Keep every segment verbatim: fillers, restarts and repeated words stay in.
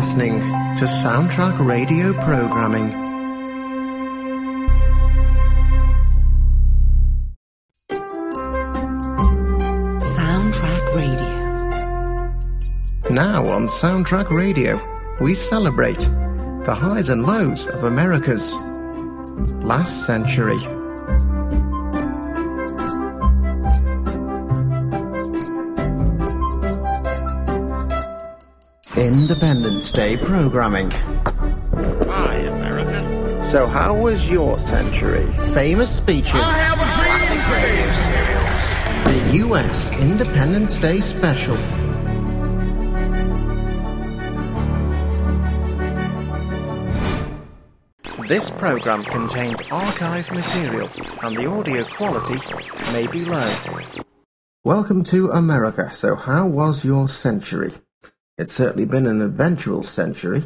listening to Soundtrack Radio programming. Soundtrack Radio. Now on Soundtrack Radio, we celebrate the highs and lows of America's last century. Independence Day programming. Hi, America. So how was your century? Famous speeches. I have a classic radio series. The U S Independence Day special. This program contains archive material and the audio quality may be low. Welcome to America. So how was your century? It's certainly been an adventurous century.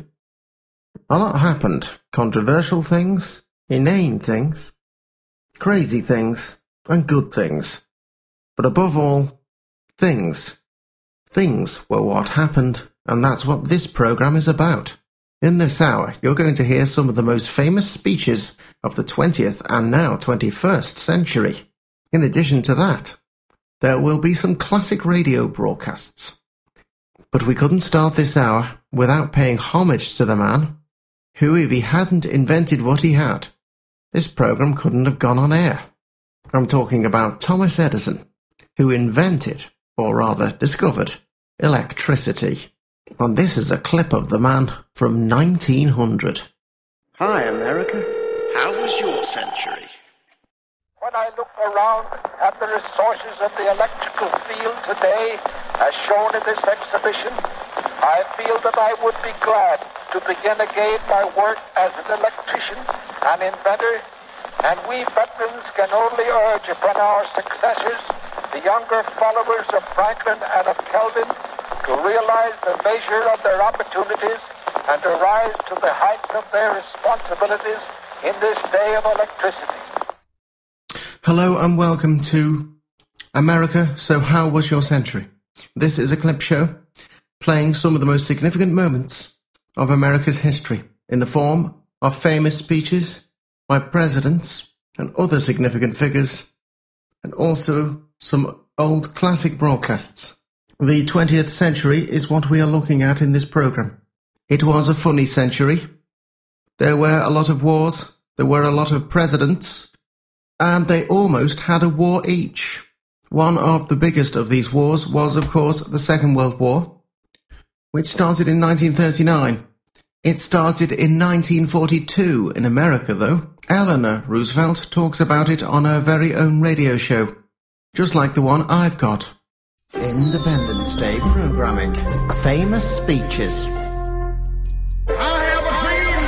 A lot happened. Controversial things, inane things, crazy things, and good things. But above all, things. Things were what happened, and that's what this program is about. In this hour, you're going to hear some of the most famous speeches of the twentieth and now twenty-first century. In addition to that, there will be some classic radio broadcasts. But we couldn't start this hour without paying homage to the man who, if he hadn't invented what he had, this program couldn't have gone on air. I'm talking about Thomas Edison, who invented, or rather discovered, electricity. And this is a clip of the man from nineteen hundred. Hi, America. How was your century? When I look around at the resources of the electrical field today, as shown in this exhibition, I feel that I would be glad to begin again my work as an electrician and inventor, and we veterans can only urge upon our successors, the younger followers of Franklin and of Kelvin, to realize the measure of their opportunities and to rise to the height of their responsibilities in this day of electricity. Hello and welcome to America. So how was your century? This is a clip show playing some of the most significant moments of America's history in the form of famous speeches by presidents and other significant figures, and also some old classic broadcasts. The twentieth century is what we are looking at in this program. It was a funny century. There were a lot of wars, there were a lot of presidents, and they almost had a war each. One of the biggest of these wars was, of course, the Second World War, which started in nineteen thirty-nine. It started in nineteen forty-two in America, though. Eleanor Roosevelt talks about it on her very own radio show, just like the one I've got. Independence Day programming. Famous speeches. I have a dream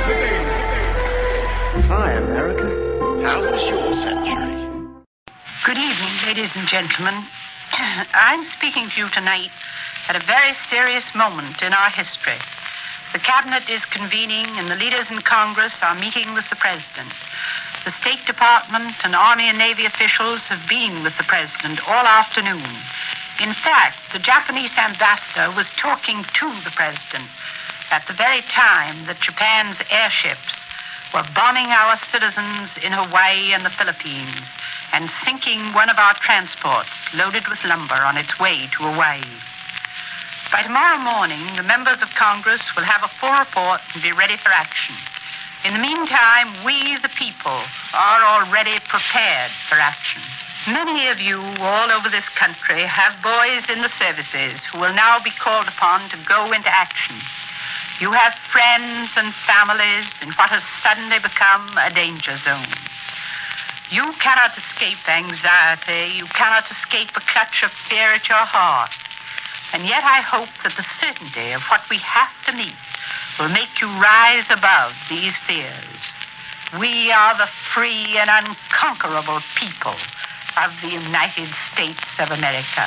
today. Hi, America. How was your century? Good evening, ladies and gentlemen. I'm speaking to you tonight at a very serious moment in our history. The Cabinet is convening and the leaders in Congress are meeting with the President. The State Department and Army and Navy officials have been with the President all afternoon. In fact, the Japanese ambassador was talking to the President at the very time that Japan's airships were bombing our citizens in Hawaii and the Philippines and sinking one of our transports loaded with lumber on its way to Hawaii. By tomorrow morning, the members of Congress will have a full report and be ready for action. In the meantime, we, the people, are already prepared for action. Many of you all over this country have boys in the services who will now be called upon to go into action. You have friends and families in what has suddenly become a danger zone. You cannot escape anxiety. You cannot escape a clutch of fear at your heart. And yet I hope that the certainty of what we have to meet will make you rise above these fears. We are the free and unconquerable people of the United States of America.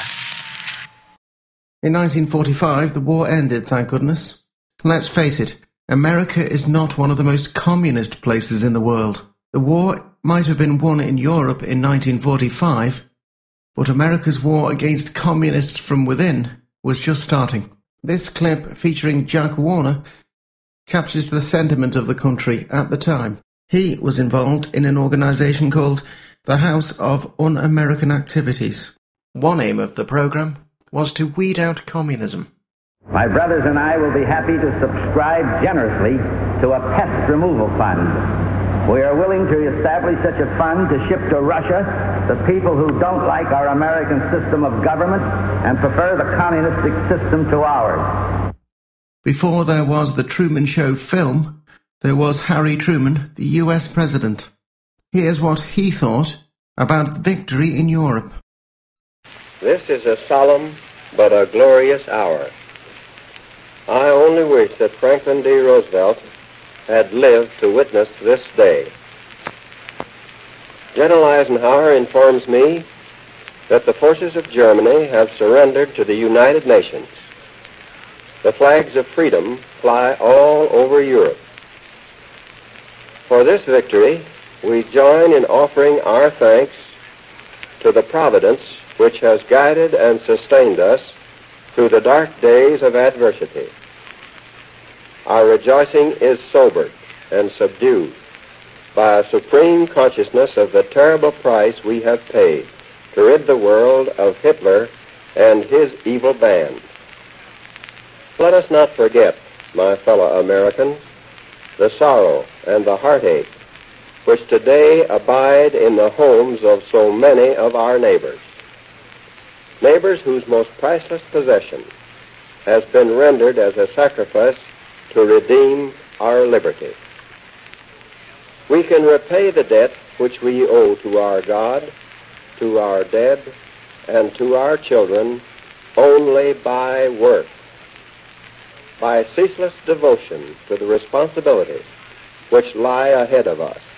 In nineteen forty-five, the war ended, thank goodness. Let's face it, America is not one of the most communist places in the world. The war might have been won in Europe in nineteen forty-five, but America's war against communists from within was just starting. This clip, featuring Jack Warner, captures the sentiment of the country at the time. He was involved in an organisation called the House of Un-American Activities. One aim of the programme was to weed out communism. My brothers and I will be happy to subscribe generously to a pest removal fund. We are willing to establish such a fund to ship to Russia the people who don't like our American system of government and prefer the communistic system to ours. Before there was the Truman Show film, there was Harry Truman, the U S President. Here's what he thought about victory in Europe. This is a solemn but a glorious hour. I only wish that Franklin D. Roosevelt had lived to witness this day. General Eisenhower informs me that the forces of Germany have surrendered to the United Nations. The flags of freedom fly all over Europe. For this victory, we join in offering our thanks to the Providence which has guided and sustained us through the dark days of adversity. Our rejoicing is sobered and subdued by a supreme consciousness of the terrible price we have paid to rid the world of Hitler and his evil band. Let us not forget, my fellow Americans, the sorrow and the heartache which today abide in the homes of so many of our neighbors. Neighbors whose most priceless possession has been rendered as a sacrifice to redeem our liberty. We can repay the debt which we owe to our God, to our dead, and to our children only by work, by ceaseless devotion to the responsibilities which lie ahead of us.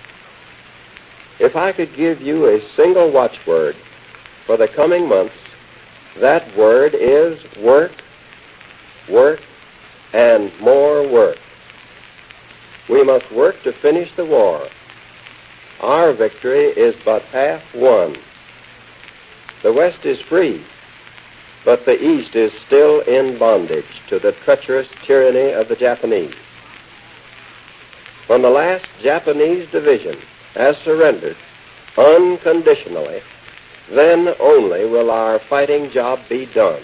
If I could give you a single watchword for the coming months, that word is work, work, and more work. We must work to finish the war. Our victory is but half won. The West is free, but the East is still in bondage to the treacherous tyranny of the Japanese. When the last Japanese division has surrendered unconditionally, then only will our fighting job be done.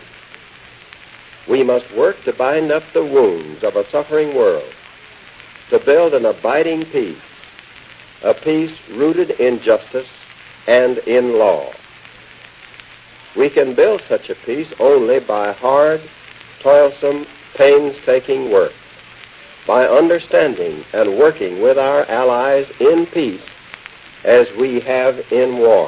We must work to bind up the wounds of a suffering world, to build an abiding peace, a peace rooted in justice and in law. We can build such a peace only by hard, toilsome, painstaking work, by understanding and working with our allies in peace as we have in war.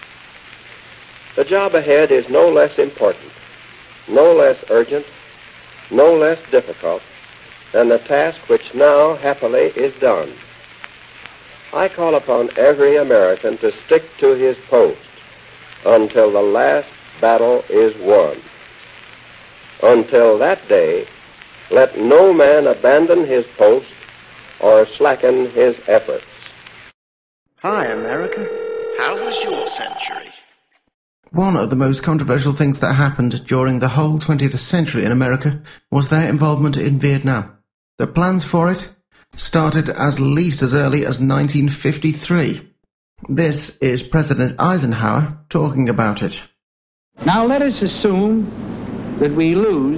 The job ahead is no less important, no less urgent, no less difficult than the task which now happily is done. I call upon every American to stick to his post until the last battle is won. Until that day, let no man abandon his post or slacken his efforts. Hi, America. How was your century? One of the most controversial things that happened during the whole twentieth century in America was their involvement in Vietnam. The plans for it started as least as early as nineteen fifty-three. This is President Eisenhower talking about it. Now let us assume that we lose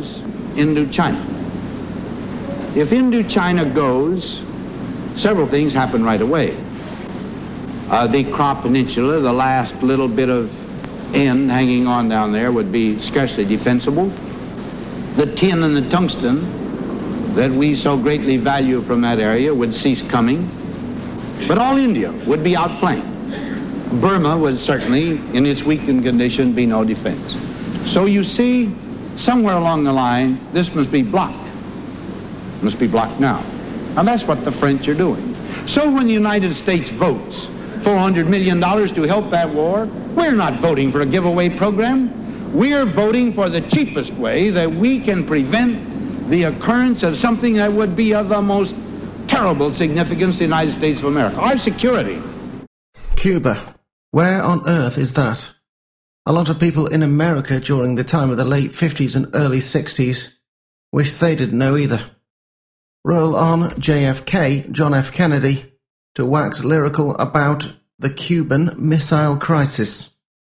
Indochina. If Indochina goes, several things happen right away. Uh, the Kra Peninsula, the last little bit of end hanging on down there, would be scarcely defensible. The tin and the tungsten that we so greatly value from that area would cease coming. But all India would be outflanked. Burma would certainly, in its weakened condition, be no defense. So you see, somewhere along the line, this must be blocked. Must be blocked now. And that's what the French are doing. So when the United States votes four hundred million dollars to help that war, we're not voting for a giveaway program. We're voting for the cheapest way that we can prevent the occurrence of something that would be of the most terrible significance to the United States of America, our security. Cuba. Where on earth is that? A lot of people in America during the time of the late fifties and early sixties wish they didn't know either. roll on J F K, John F. Kennedy, to wax lyrical about the Cuban Missile Crisis.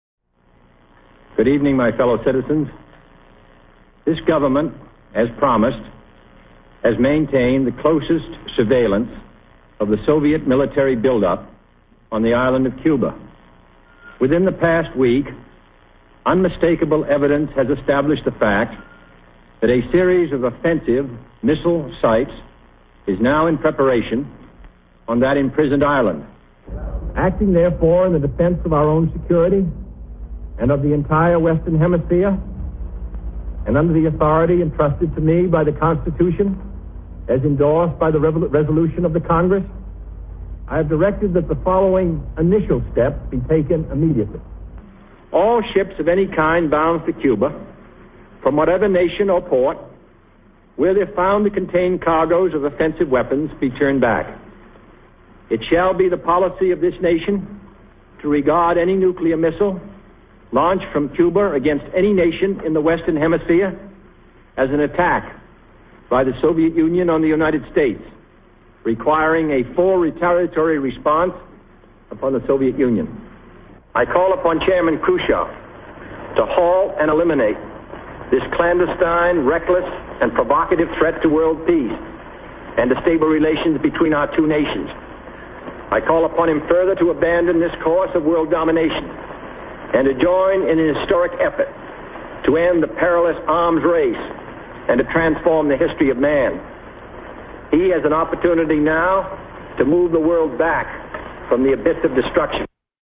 Good evening, my fellow citizens. This government, as promised, has maintained the closest surveillance of the Soviet military buildup on the island of Cuba. Within the past week, unmistakable evidence has established the fact that a series of offensive missile sites is now in preparation on that imprisoned island. Acting, therefore, in the defense of our own security and of the entire Western Hemisphere, and under the authority entrusted to me by the Constitution, as endorsed by the resolution of the Congress, I have directed that the following initial steps be taken immediately. All ships of any kind bound for Cuba, from whatever nation or port, where they're found to contain cargoes of offensive weapons, be turned back. It shall be the policy of this nation to regard any nuclear missile launched from Cuba against any nation in the Western Hemisphere as an attack by the Soviet Union on the United States, requiring a full retaliatory response upon the Soviet Union. I call upon Chairman Khrushchev to halt and eliminate this clandestine, reckless, and provocative threat to world peace and to stable relations between our two nations. I call upon him further to abandon this course of world domination and to join in an historic effort to end the perilous arms race and to transform the history of man. He has an opportunity now to move the world back from the abyss of destruction.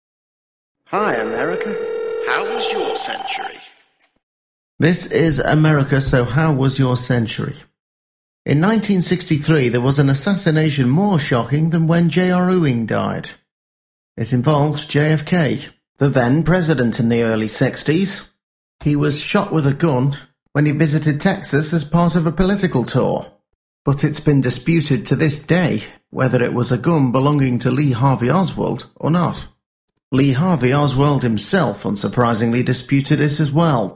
Hi, America. How was your century? This is America, so how was your century? In nineteen sixty-three, there was an assassination more shocking than when J R Ewing died. It involved J F K, the then president in the early sixties. He was shot with a gun when he visited Texas as part of a political tour. But it's been disputed to this day whether it was a gun belonging to Lee Harvey Oswald or not. Lee Harvey Oswald himself, unsurprisingly, disputed it as well.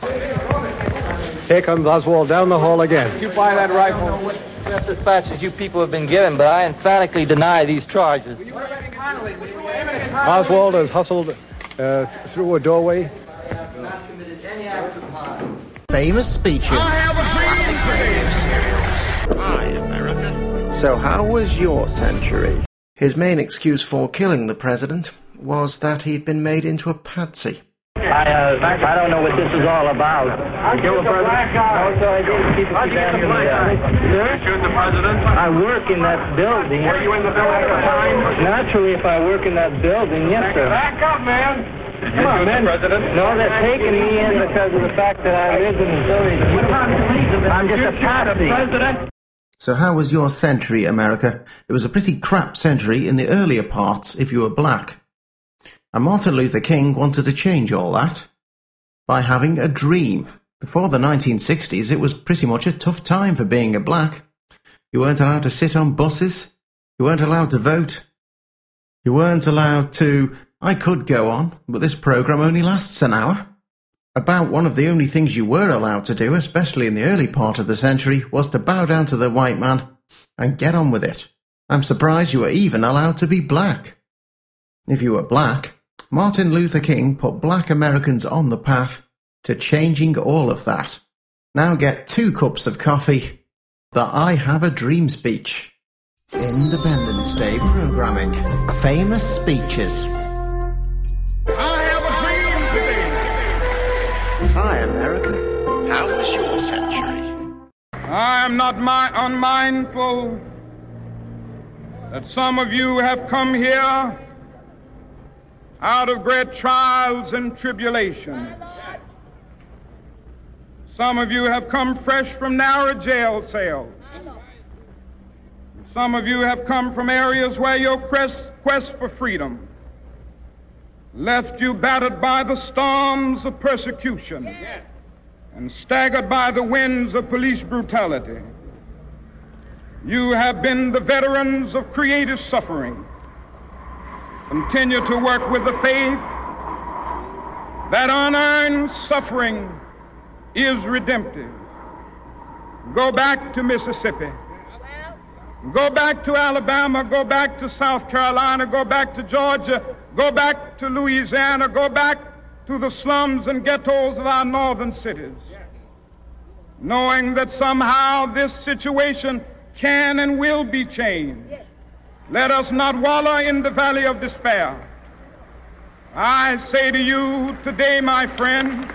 Here comes Oswald down the hall again. Did you buy that rifle? What dispatches you people have been given, but I emphatically deny these charges. Oswald has hustled uh, through a doorway. Famous speeches. I have a dream. Classic radio serials. Hi, America. So how was your century? His main excuse for killing the president was that he'd been made into a patsy. I, uh, I don't know what this is all about. Kill the president? No, sir, I didn't keep it down in the eye. Sir? Shoot the president? I work in that building. Were you in the building at the time? Naturally, if I work in that building, yes, sir. Back up, man. Come on, man. No, they're taking me in because of the fact that I live in Missouri. I'm just a patsy. So how was your century, America? It was a pretty crap century in the earlier parts if you were black. And Martin Luther King wanted to change all that by having a dream. Before the nineteen sixties, it was pretty much a tough time for being a black. You weren't allowed to sit on buses. You weren't allowed to vote. You weren't allowed to... I could go on, but this programme only lasts an hour. About one of the only things you were allowed to do, especially in the early part of the century, was to bow down to the white man and get on with it. I'm surprised you were even allowed to be black. If you were black, Martin Luther King put black Americans on the path to changing all of that. Now get two cups of coffee. The I Have a Dream speech. Independence Day programming. Famous speeches. I have a dream. Hi, America. How was your century? I am not my unmindful that some of you have come here out of great trials and tribulations. Some of you have come fresh from narrow jail cells. Some of you have come from areas where your quest, quest for freedom left you battered by the storms of persecution and staggered by the winds of police brutality. You have been the veterans of creative suffering. Continue to work with the faith that unearned suffering is redemptive. Go back to Mississippi. Go back to Alabama, go back to South Carolina, go back to Georgia, go back to Louisiana, go back to the slums and ghettos of our northern cities, knowing that somehow this situation can and will be changed. Let us not wallow in the valley of despair. I say to you today, my friend,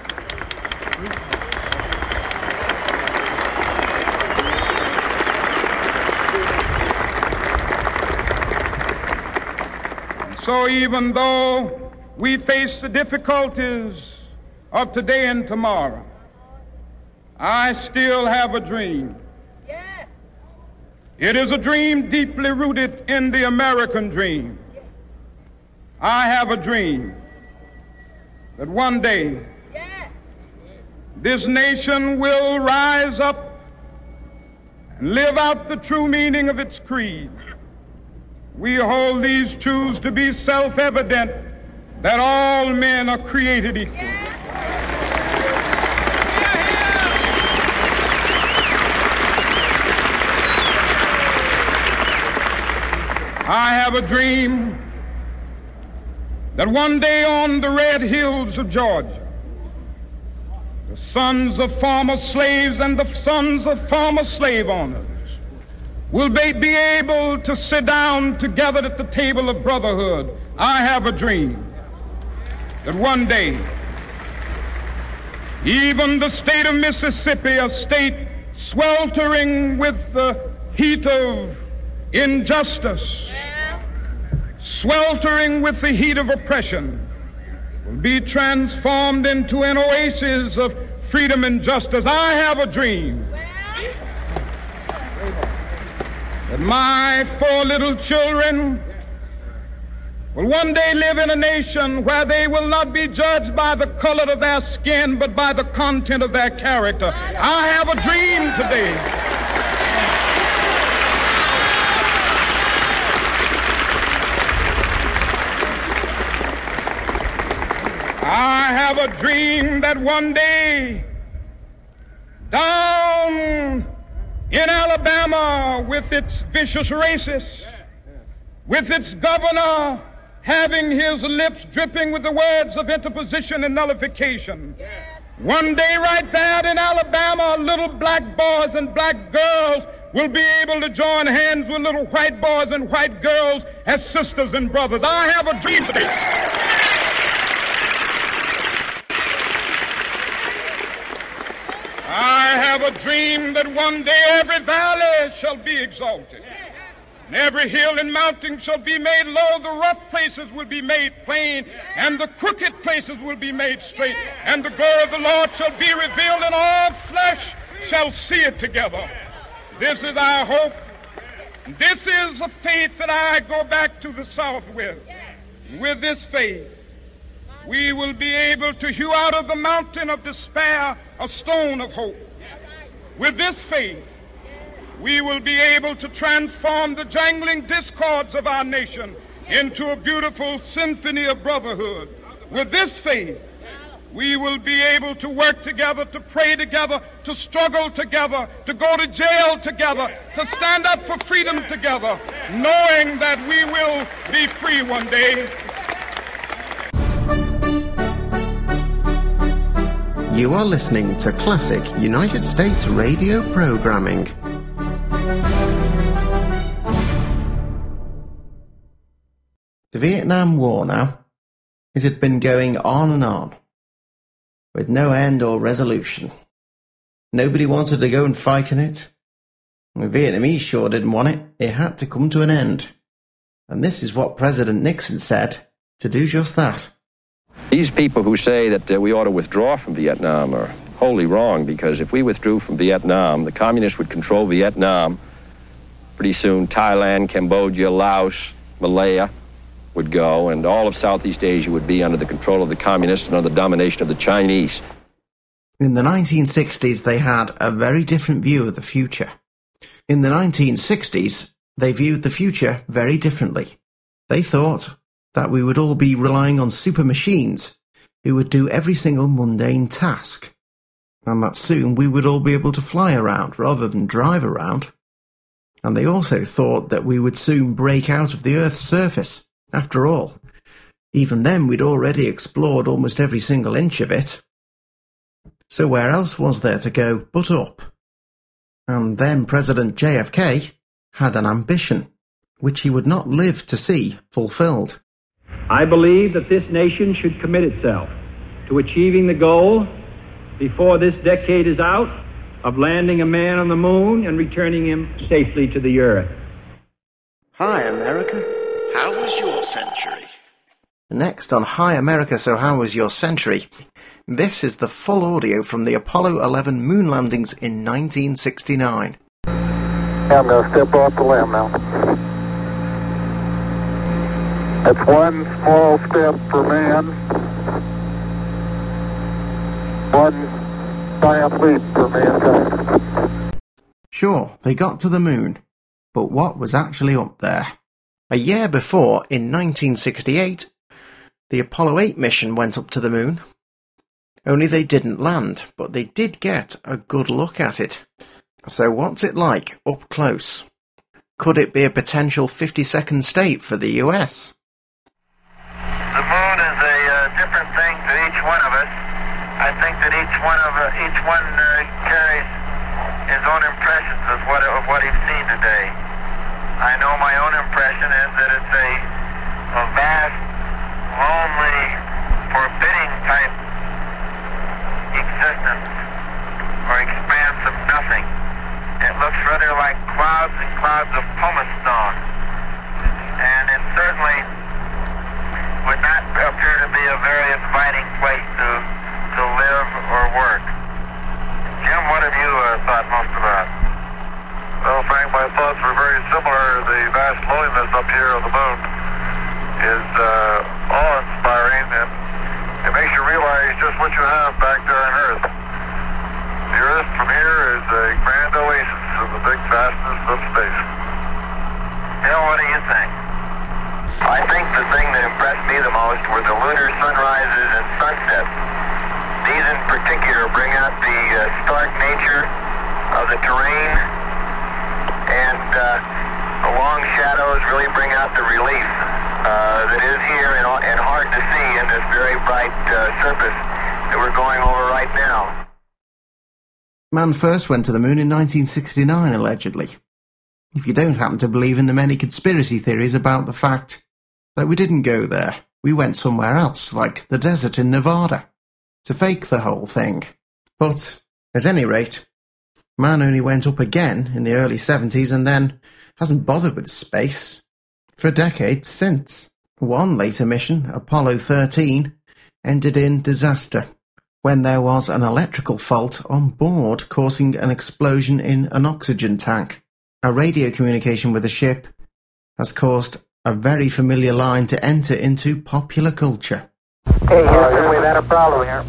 so even though we face the difficulties of today and tomorrow, I still have a dream. It is a dream deeply rooted in the American dream. I have a dream that one day this nation will rise up and live out the true meaning of its creed. We hold these truths to be self-evident, that all men are created equal. I have a dream that one day on the red hills of Georgia, the sons of former slaves and the sons of former slave owners will be, be able to sit down together at the table of brotherhood. I have a dream that one day, even the state of Mississippi, a state sweltering with the heat of injustice, sweltering with the heat of oppression, will be transformed into an oasis of freedom and justice. I have a dream that my four little children will one day live in a nation where they will not be judged by the color of their skin, but by the content of their character. I have a dream today I have a dream that one day, down in Alabama, with its vicious racists, with its governor having his lips dripping with the words of interposition and nullification, one day right there in Alabama, little black boys and black girls will be able to join hands with little white boys and white girls as sisters and brothers. I have a dream today. I have a dream that one day every valley shall be exalted, and every hill and mountain shall be made low. The rough places will be made plain, and the crooked places will be made straight. And the glory of the Lord shall be revealed, and all flesh shall see it together. This is our hope. This is a faith that I go back to the South with. With this faith, we will be able to hew out of the mountain of despair a stone of hope. With this faith, we will be able to transform the jangling discords of our nation into a beautiful symphony of brotherhood. With this faith, we will be able to work together, to pray together, to struggle together, to go to jail together, to stand up for freedom together, knowing that we will be free one day. You are listening to classic United States radio programming. The Vietnam War now, it had been going on and on, with no end or resolution. Nobody wanted to go and fight in it. The Vietnamese sure didn't want it. It had to come to an end. And this is what President Nixon said, to do just that. These people who say that uh, we ought to withdraw from Vietnam are wholly wrong, because if we withdrew from Vietnam, the communists would control Vietnam. Pretty soon, Thailand, Cambodia, Laos, Malaya would go, and all of Southeast Asia would be under the control of the communists and under the domination of the Chinese. In the nineteen sixties, they had a very different view of the future. In the nineteen sixties, they viewed the future very differently. They thought that we would all be relying on super machines who would do every single mundane task, and that soon we would all be able to fly around rather than drive around. And they also thought that we would soon break out of the Earth's surface. After all, even then we'd already explored almost every single inch of it. So where else was there to go but up? And then President J F K had an ambition, which he would not live to see fulfilled. I believe that this nation should commit itself to achieving the goal, before this decade is out, of landing a man on the moon and returning him safely to the Earth. Hi, America. How was your century? Next on Hi, America, So How Was Your Century? This is the full audio from the Apollo eleven moon landings in nineteen sixty-nine. I'm going to step off the limb now. That's one small step for man, one giant leap for mankind. Sure, they got to the moon, but what was actually up there? A year before, in nineteen sixty-eight, the Apollo eight mission went up to the moon. Only they didn't land, but they did get a good look at it. So what's it like up close? Could it be a potential fifty-second state for the U S? The moon is a uh, different thing to each one of us. I think that each one of uh, each one uh, carries his own impressions of what of what he's seen today. I know my own impression is that it's a, a vast, lonely, forbidding type existence or expanse of nothing. It looks rather like clouds and clouds of pumice stone, and it certainly would not appear to be a very inviting place to to live or work. Jim, what have you uh, thought most about? Well, Frank, my thoughts were very similar. The vast loneliness up here on the moon is uh, awe-inspiring, and it makes you realize just what you have back there on Earth. The Earth from here is a grand oasis in the big vastness of space. Bill, what do you think? I think the thing that impressed me the most were the lunar sunrises and sunsets. These in particular bring out the uh, stark nature of the terrain, and uh, the long shadows really bring out the relief uh, that is here and, and hard to see in this very bright uh, surface that we're going over right now. Man first went to the moon in nineteen sixty-nine, allegedly. If you don't happen to believe in the many conspiracy theories about the fact that we didn't go there, we went somewhere else, like the desert in Nevada, to fake the whole thing. But, at any rate, man only went up again in the early seventies and then hasn't bothered with space for decades since. One later mission, Apollo thirteen, ended in disaster when there was an electrical fault on board causing an explosion in an oxygen tank. A radio communication with the ship has caused a very familiar line to enter into popular culture. Hey, Houston, we've had a problem here.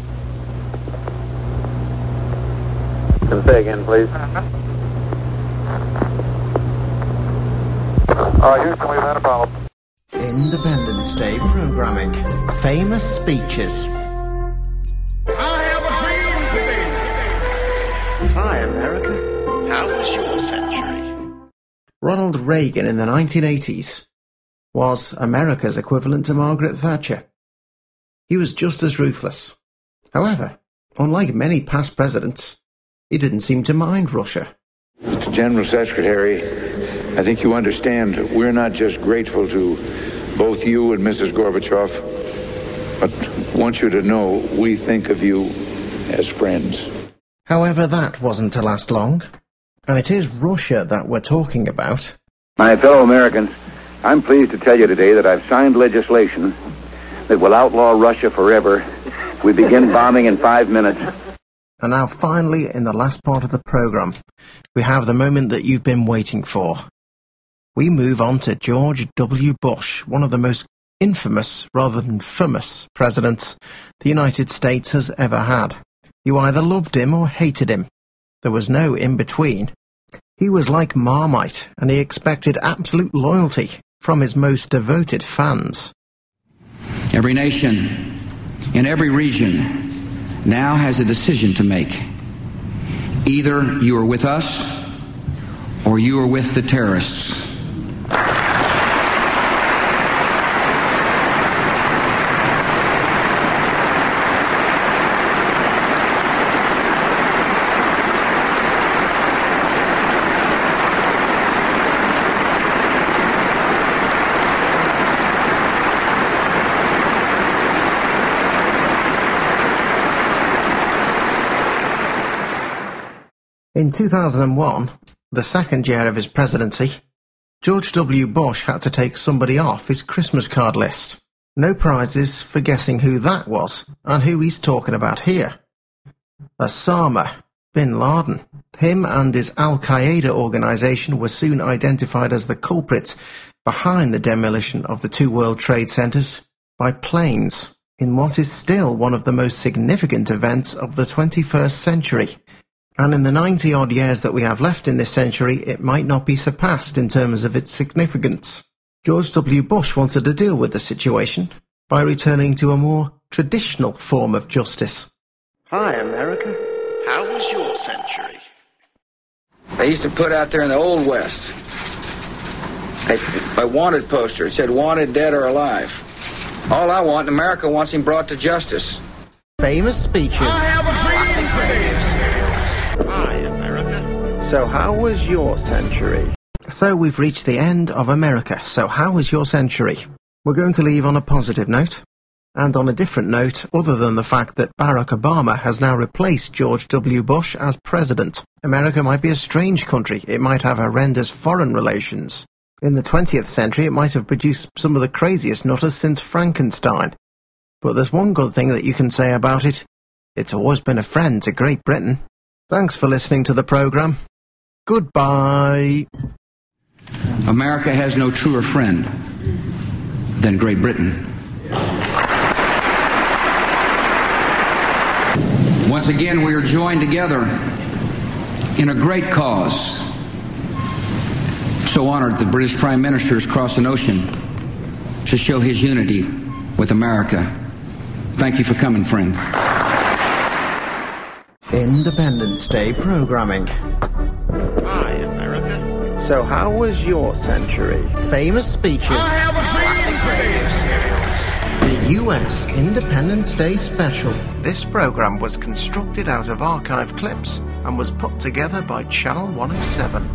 Can say again, please. Uh, Houston, we've had a problem. Independence Day programming. Famous speeches. I have a dream today. Hi, America. How was your century? Ronald Reagan in the nineteen eighties was America's equivalent to Margaret Thatcher. He was just as ruthless. However, unlike many past presidents, he didn't seem to mind Russia. Mister General Secretary, I think you understand we're not just grateful to both you and Missus Gorbachev, but want you to know we think of you as friends. However, that wasn't to last long, and it is Russia that we're talking about. My fellow Americans, I'm pleased to tell you today that I've signed legislation that will outlaw Russia forever. We begin bombing in five minutes. And now finally, in the last part of the program, we have the moment that you've been waiting for. We move on to George W. Bush, one of the most infamous, rather than famous, presidents the United States has ever had. You either loved him or hated him. There was no in-between. He was like Marmite, and he expected absolute loyalty from his most devoted fans. Every nation in every region now has a decision to make. Either you are with us or you are with the terrorists. In two thousand one, the second year of his presidency, George W. Bush had to take somebody off his Christmas card list. No prizes for guessing who that was and who he's talking about here. Osama bin Laden. Him and his Al-Qaeda organization were soon identified as the culprits behind the demolition of the two World Trade Centers by planes in what is still one of the most significant events of the twenty-first century. And in the ninety-odd years that we have left in this century, it might not be surpassed in terms of its significance. George W. Bush wanted to deal with the situation by returning to a more traditional form of justice. Hi, America. How was your century? They used to put out there in the Old West a, a wanted poster. It said, wanted, dead or alive. All I want, and America wants him brought to justice. Famous speeches. I have a classic radio series. Hi, America. So how was your century? So we've reached the end of America. So how was your century? We're going to leave on a positive note. And on a different note, other than the fact that Barack Obama has now replaced George W. Bush as president. America might be a strange country. It might have horrendous foreign relations. In the twentieth century, it might have produced some of the craziest nutters since Frankenstein. But there's one good thing that you can say about it. It's always been a friend to Great Britain. Thanks for listening to the programme. Goodbye. America has no truer friend than Great Britain. Once again, we are joined together in a great cause. So honored the British Prime Minister has crossed an ocean to show his unity with America. Thank you for coming, friend. Independence Day programming. Hi, America. So how was your century? Famous speeches. I have a classic radio series. The U S Independence Day special. This program was constructed out of archive clips and was put together by Channel one oh seven.